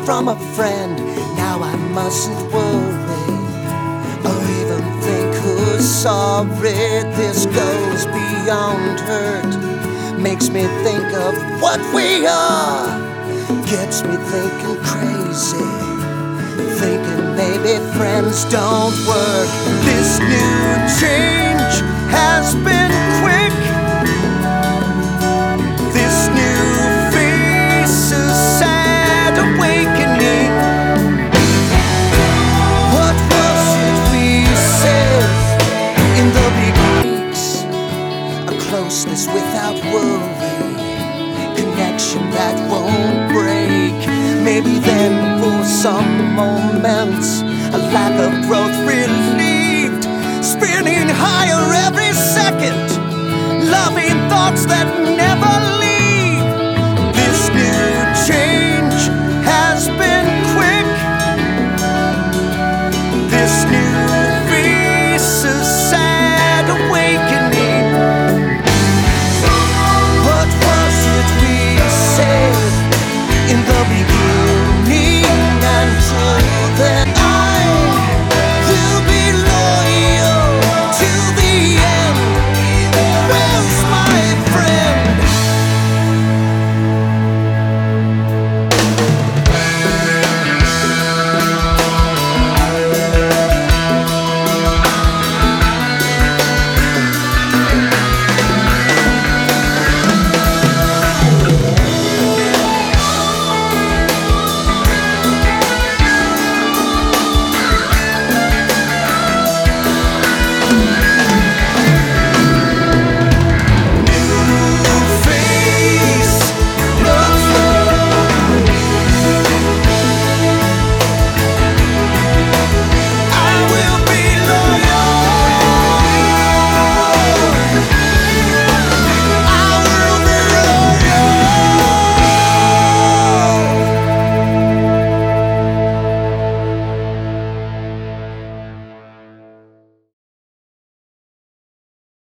from a friend. Now I mustn't worry or even think who's sorry. This goes beyond hurt, makes me think of what we are, gets me thinking crazy, thinking maybe friends don't work. This new change has been quick. This new face is sad awakening. What was it we said in the big weeks? A closeness without worry, connection that won't break. Maybe then for some moments a lack of growth relieved, spinning higher every second, loving thoughts that never